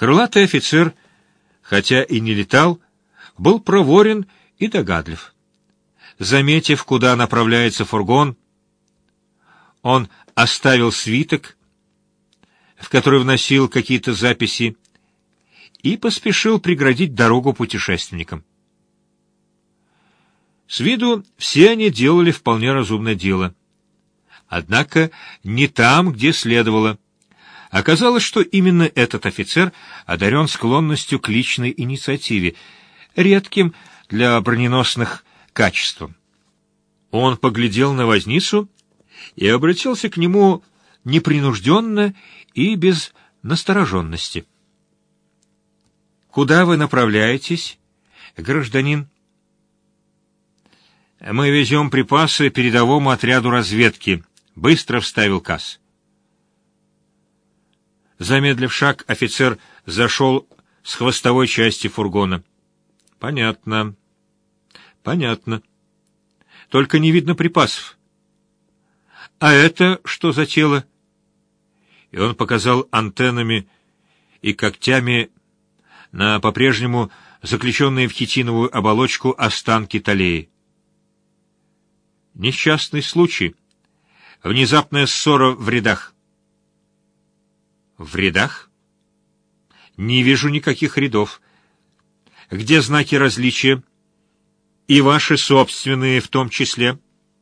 Крылатый офицер, хотя и не летал, был проворен и догадлив. Заметив, куда направляется фургон, он оставил свиток, в который вносил какие-то записи, и поспешил преградить дорогу путешественникам. С виду все они делали вполне разумное дело. Однако не там, где следовало. Оказалось, что именно этот офицер одарен склонностью к личной инициативе, редким для броненосных качеством. Он поглядел на возницу и обратился к нему непринужденно и без настороженности. «Куда вы направляетесь, гражданин?» «Мы везем припасы передовому отряду разведки», — быстро вставил Касс. Замедлив шаг, офицер зашел с хвостовой части фургона. «Понятно. Понятно. Только не видно припасов. А это что за тело?» И он показал антеннами и когтями на по-прежнему заключенные в хитиновую оболочку останки Талии. «Несчастный случай. Внезапная ссора в рядах». «В рядах? Не вижу никаких рядов. Где знаки различия? И ваши собственные в том числе?»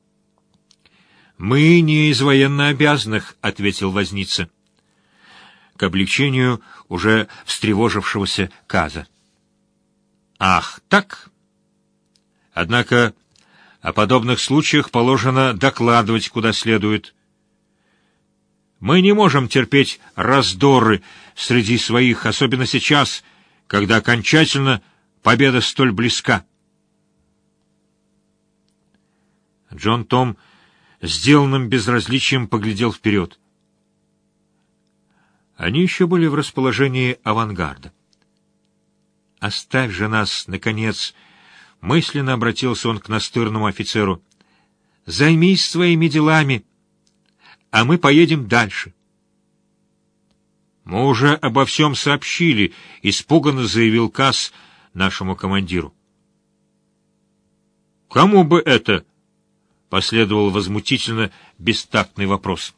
«Мы не из военнообязанных», — ответил возница, к облегчению уже встревожившегося Каза. «Ах, так? Однако о подобных случаях положено докладывать куда следует. Мы не можем терпеть раздоры среди своих, особенно сейчас, когда окончательно победа столь близка». Джон Том сделанным безразличием поглядел вперед. Они еще были в расположении авангарда. «Оставь же нас, наконец!» — мысленно обратился он к настырному офицеру. «Займись своими делами, а мы поедем дальше». «Мы уже обо всем сообщили», — испуганно заявил Касс нашему командиру. «Кому бы это?» — последовал возмутительно бестактный вопрос.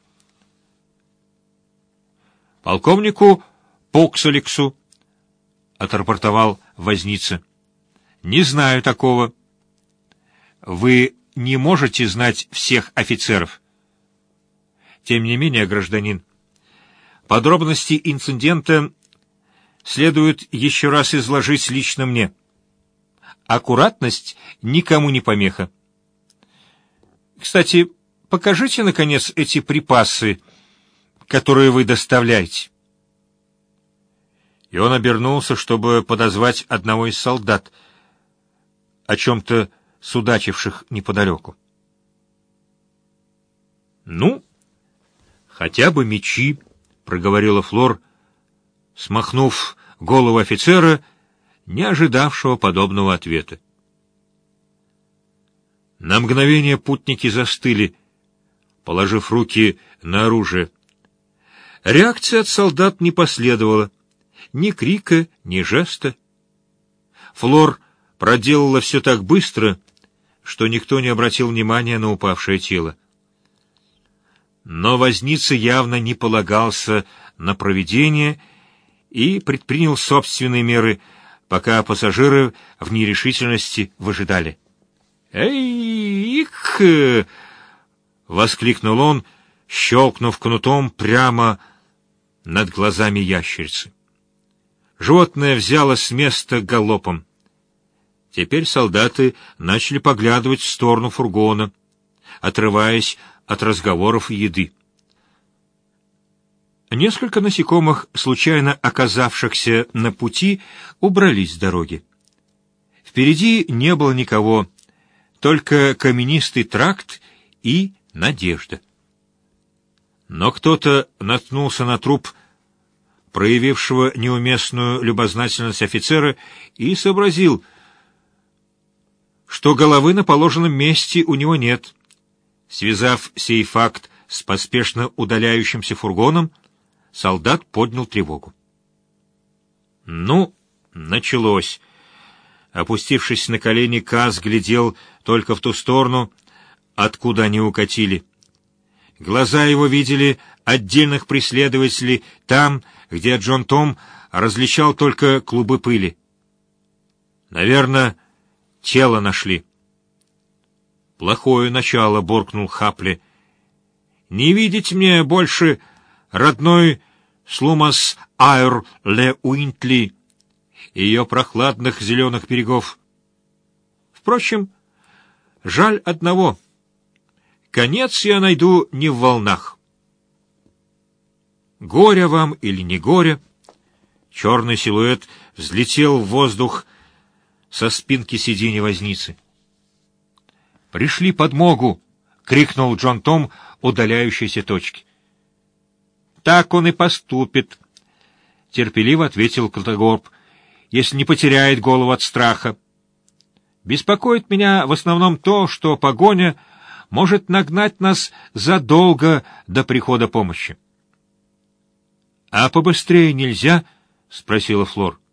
«Полковнику Поксалексу», — отрапортовал возница. «Не знаю такого». «Вы не можете знать всех офицеров». «Тем не менее, гражданин, подробности инцидента следует еще раз изложить лично мне. Аккуратность никому не помеха. Кстати, покажите, наконец, эти припасы, которые вы доставляете». И он обернулся, чтобы подозвать одного из солдат, о чем-то судачивших неподалеку. «Ну, хотя бы мечи», — проговорила Флор, смахнув голову офицера, не ожидавшего подобного ответа. На мгновение путники застыли, положив руки на оружие. Реакции от солдат не последовало, ни крика, ни жеста. Флор проделала все так быстро, что никто не обратил внимания на упавшее тело. Но возница явно не полагался на провидение и предпринял собственные меры, пока пассажиры в нерешительности выжидали. «Эй-их!» — воскликнул он, щелкнув кнутом прямо над глазами ящерицы. Животное взяло с места галопом. Теперь солдаты начали поглядывать в сторону фургона, отрываясь от разговоров и еды. Несколько насекомых, случайно оказавшихся на пути, убрались с дороги. Впереди не было никого, только каменистый тракт и надежда. Но кто-то наткнулся на труп проявившего неуместную любознательность офицера и сообразил, что головы на положенном месте у него нет. Связав сей факт с поспешно удаляющимся фургоном, солдат поднял тревогу. Ну, началось. Опустившись на колени, Каз глядел только в ту сторону, откуда они укатили. Глаза его видели отдельных преследователей там, где Джон Том различал только клубы пыли. Наверное, тело нашли. «Плохое начало», — буркнул Хапли. «Не видеть мне больше родной Слумас Айр Ле Уинтли и ее прохладных зеленых берегов. Впрочем, жаль одного. Конец я найду не в волнах. Горе вам или не горе?» Черный силуэт взлетел в воздух со спинки сиденья возницы. «Пришли подмогу!» — крикнул Джон Том удаляющейся точки. «Так он и поступит», — терпеливо ответил Клотогорб, «если не потеряет голову от страха. Беспокоит меня в основном то, что погоня может нагнать нас задолго до прихода помощи». «А побыстрее нельзя?» — спросила Флор.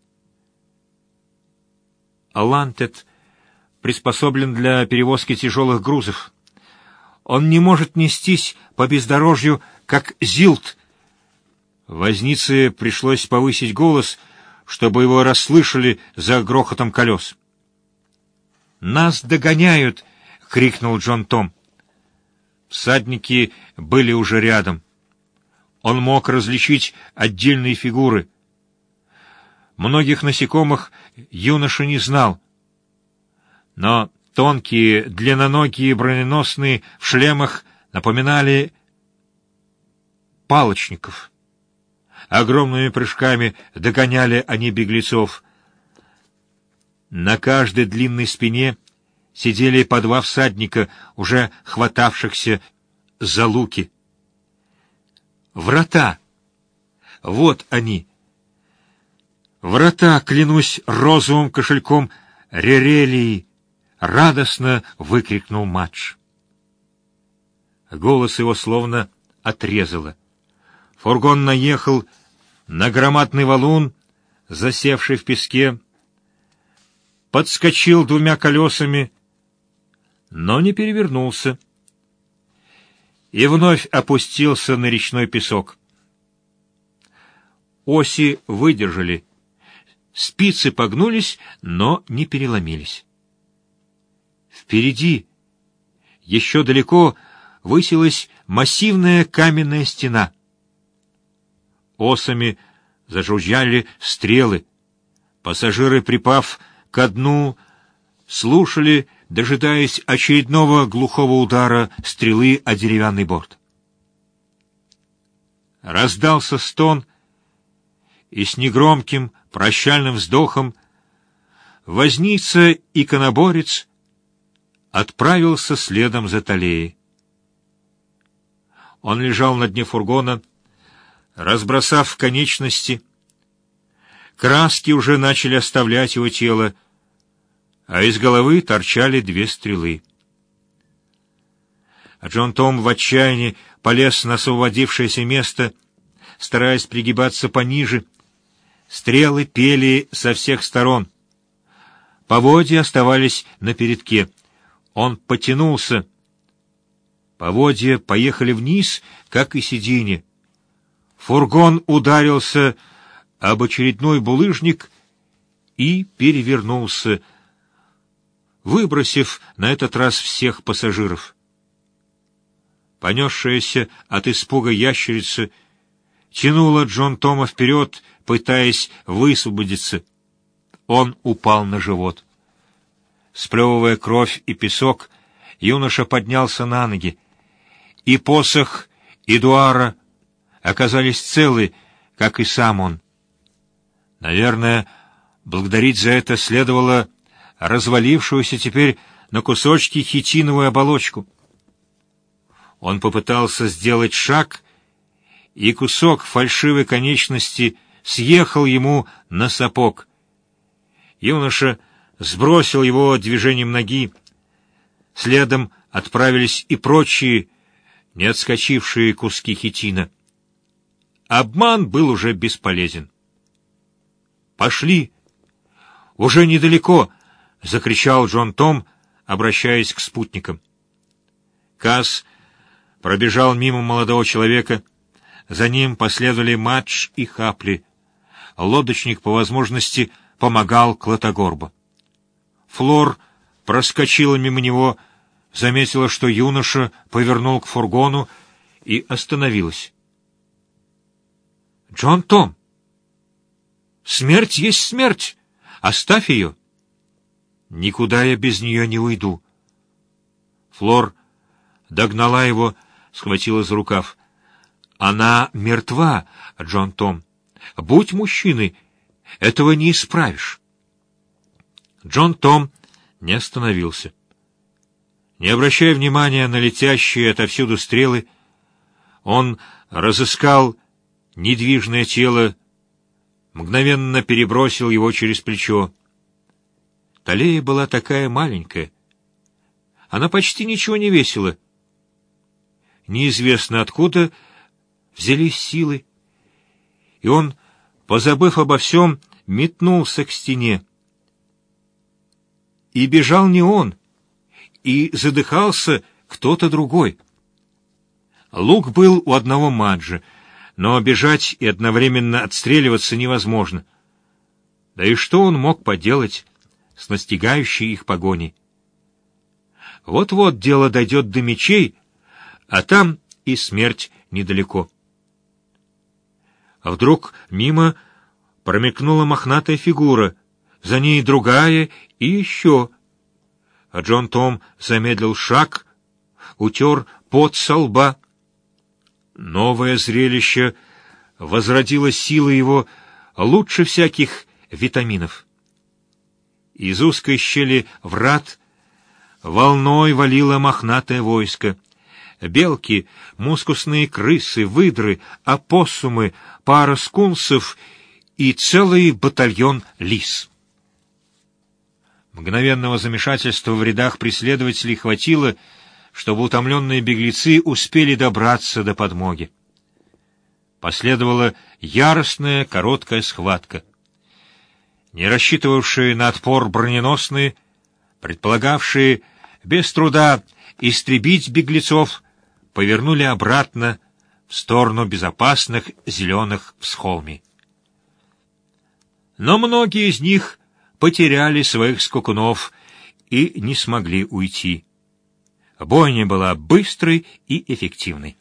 «Лантед приспособлен для перевозки тяжелых грузов. Он не может нестись по бездорожью, как Зилт». Вознице пришлось повысить голос, чтобы его расслышали за грохотом колес. «Нас догоняют!» — крикнул Джон Том. Всадники были уже рядом. Он мог различить отдельные фигуры. Многих насекомых юноша не знал, но тонкие, длинноногие броненосные в шлемах напоминали палочников. Огромными прыжками догоняли они беглецов. На каждой длинной спине сидели по два всадника, уже хватавшихся за луки. Врата! Вот они! Врата, клянусь розовым кошельком Ререлии! Радостно выкрикнул Мадж. Голос его словно отрезало. Фургон наехал на громадный валун, засевший в песке, подскочил двумя колесами, но не перевернулся, и вновь опустился на речной песок. Оси выдержали, спицы погнулись, но не переломились. Впереди, еще далеко, высилась массивная каменная стена. Осами зажужжали стрелы. Пассажиры, припав ко дну, слушали, дожидаясь очередного глухого удара стрелы о деревянный борт. Раздался стон, и с негромким прощальным вздохом возница и коноборец отправился следом за Талией. Он лежал на дне фургона, разбросав конечности. Краски уже начали оставлять его тело, а из головы торчали две стрелы. Джон Том в отчаянии полез на освободившееся место, стараясь пригибаться пониже. Стрелы пели со всех сторон. Поводья оставались на передке. Он потянулся. Поводья поехали вниз, как и сиденье. Фургон ударился об очередной булыжник и перевернулся, выбросив на этот раз всех пассажиров. Понесшаяся от испуга ящерица тянула Джон Тома вперед, пытаясь высвободиться. Он упал на живот. Сплевывая кровь и песок, юноша поднялся на ноги. И посох Эдуара оказались целы, как и сам он. Наверное, благодарить за это следовало развалившуюся теперь на кусочки хитиновую оболочку. Он попытался сделать шаг, и кусок фальшивой конечности съехал ему на сапог. Юноша сбросил его движением ноги. Следом отправились и прочие, не отскочившие куски хитина. Обман был уже бесполезен. «Пошли! Уже недалеко!» — закричал Джон Том, обращаясь к спутникам. Каз пробежал мимо молодого человека. За ним последовали Мадж и Хапли. Лодочник, по возможности, помогал Клотогорбу. Флор проскочила мимо него, заметила, что юноша повернул к фургону и остановилась. «Джон Том! Смерть есть смерть! Оставь ее!» «Никуда я без нее не уйду». Флор догнала его, схватила за рукав. «Она мертва, Джон Том. Будь мужчиной, этого не исправишь». Джон Том не остановился. Не обращая внимания на летящие отовсюду стрелы, он разыскал недвижное тело, мгновенно перебросил его через плечо. Талия была такая маленькая. Она почти ничего не весила. Неизвестно откуда взялись силы, и он, позабыв обо всем, метнулся к стене. И бежал не он, и задыхался кто-то другой. Лук был у одного Маджа, но бежать и одновременно отстреливаться невозможно. Да и что он мог поделать с настигающей их погоней? Вот-вот дело дойдет до мечей, а там и смерть недалеко. А вдруг мимо промелькнула мохнатая фигура, за ней другая и еще. А Джон Том замедлил шаг, утер пот со лба. Новое зрелище возродило силы его лучше всяких витаминов. Из узкой щели врат волной валило мохнатое войско. Белки, мускусные крысы, выдры, опоссумы, пара скунсов и целый батальон лис. Мгновенного замешательства в рядах преследователей хватило, чтобы утомленные беглецы успели добраться до подмоги. Последовала яростная короткая схватка. Не рассчитывавшие на отпор броненосные, предполагавшие без труда истребить беглецов, повернули обратно в сторону безопасных зеленых всхолмий. Но многие из них потеряли своих скакунов и не смогли уйти. Бойня была быстрой и эффективной.